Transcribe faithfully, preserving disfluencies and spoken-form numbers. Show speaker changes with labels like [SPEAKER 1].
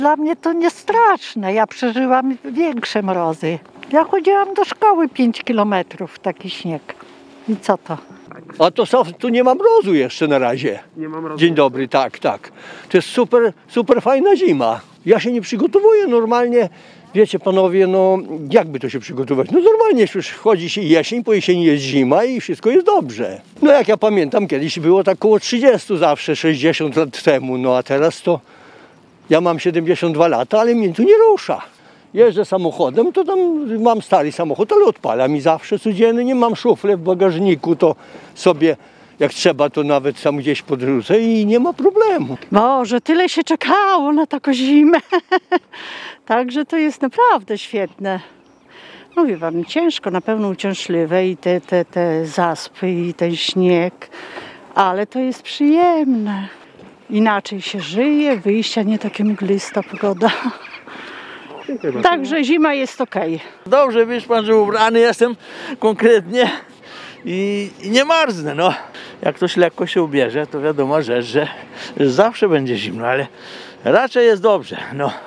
[SPEAKER 1] Dla mnie to nie straszne, ja przeżyłam większe mrozy. Ja chodziłam do szkoły pięć kilometrów, taki śnieg. I co to?
[SPEAKER 2] A to są, tu nie ma mrozu jeszcze na razie.
[SPEAKER 3] Nie ma mrozu.
[SPEAKER 2] Dzień dobry, tak, tak. To jest super, super fajna zima. Ja się nie przygotowuję normalnie. Wiecie panowie, no jakby to się przygotować? No normalnie już chodzi się jesień, po jesieni jest zima i wszystko jest dobrze. No jak ja pamiętam, kiedyś było tak około trzydzieści zawsze, sześćdziesiąt lat temu. No a teraz to ja mam siedemdziesiąt dwa lata, ale mnie tu nie rusza. Jeżdżę samochodem, to tam mam stary samochód, ale odpala mi zawsze codziennie. Nie mam szufle w bagażniku, to sobie jak trzeba, to nawet tam gdzieś podrzucę i nie ma problemu.
[SPEAKER 1] Boże, tyle się czekało na taką zimę. Także to jest naprawdę świetne. No wie wam, ciężko, na pewno uciążliwe i te, te, te zaspy i ten śnieg, ale to jest przyjemne. Inaczej się żyje, wyjścia nie takie mglista pogoda. Także zima jest okej.
[SPEAKER 4] Dobrze, wiesz pan, że ubrany jestem konkretnie i, i nie marznę, no. Jak ktoś lekko się ubierze, to wiadomo rzecz, że, że zawsze będzie zimno, ale raczej jest dobrze, no.